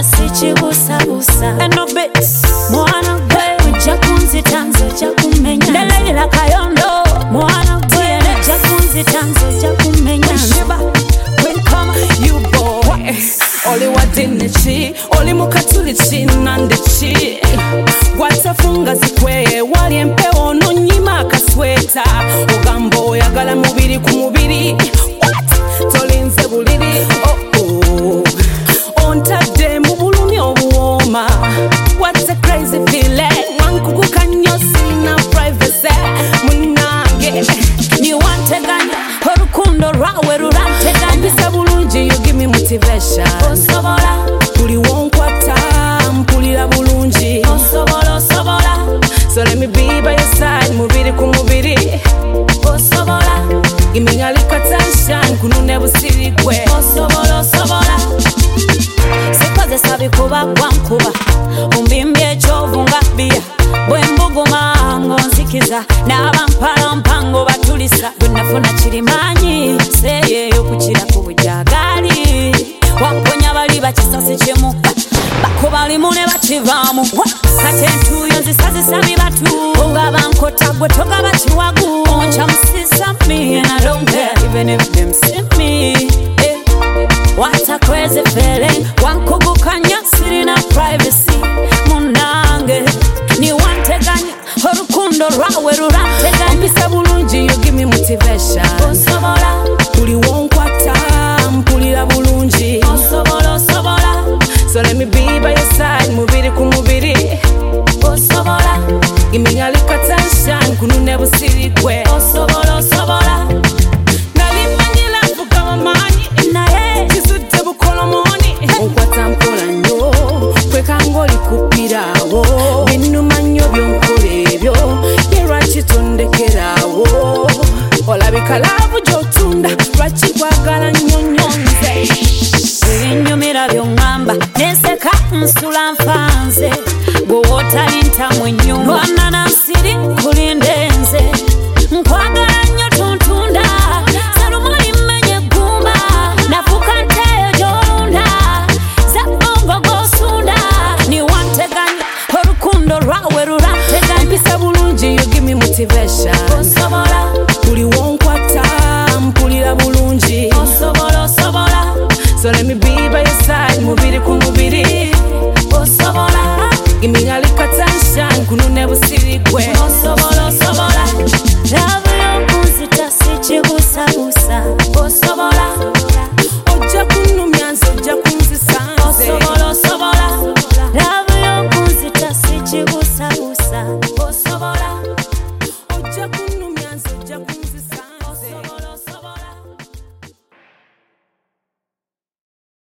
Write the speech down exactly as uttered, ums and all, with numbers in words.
sichibusa busa eno bits mwana gwe jakunzi tanzo jakumenya Leila Kayondo mwana gwe jakunzi tanzo jakumenya shiba when come you boy oli wadine chi oli mukatuli chi nande chi gwatafunga zikwe wali empewo no nyima kasweta ogambo yagala mubiri ku mubiri what tolinze buliri oh oh ontade mu bulumi obuwoma what's a crazy feeling wankuguka nyosi na privacy munange ni wanteganya orukundo rwawe ruranteganya mbisa bulungi you give me motivation osobola kuli wonkwata mpulira bulungi osobola osobola so let me be by your side mubiri ku mubiri osobola imingalika tension kunune busirigwe osobola osobola sikoze sabi kuba kwankuba umbimbye chovunga bia bwembuguma ngonzikiza n'abampala mpango batulisa bwenafuna kirimanyi seye yokukira ku bujagali waponya bali bakisasi kimu bakuba limune bakivaamu kate entuyo zisazisami batu nga bankota gwe toga bakiwagu oncha musisa me and I don't care even if them see me eh. What a crazy feeling wankugukanya sirina privacy munange ni wanteganya orukundo rwawe ruranteganya mbisa bulungi you give me motivation osobola kuli wonkwata mpulira bulungi osobola osobola so let me be by your side mubiri ku mubiri osobola imingalika tension kunune busirigwe osobola osobola nalimanyila vuga mamanyi naye kisudde bukolomoni onkwata mpola nnyo kwekangoli kupirawo binuma nnyo byonkola ebyo yerwaki tondekerawo olabika laavu gyotunda lwaki kwagala nnyo nnyonze ebinyumira byongamba neseka nsula nfanze gwewootali ntamu ennyumba lwana nansiri kulindenze nkwagala nnyo tontunda salumali mmenye eggumba nafuka nteyo gy'olunda zabbongo g'osunda ni wanteganya orukundo rwawe ruranteganya mpisa bulungi you give me motivation osobola kuli wonkwata mpulira bulungi osobola osobola so let me be by your side mubiri ku mubiri osobola imingalika tension kunune busirigwe osobola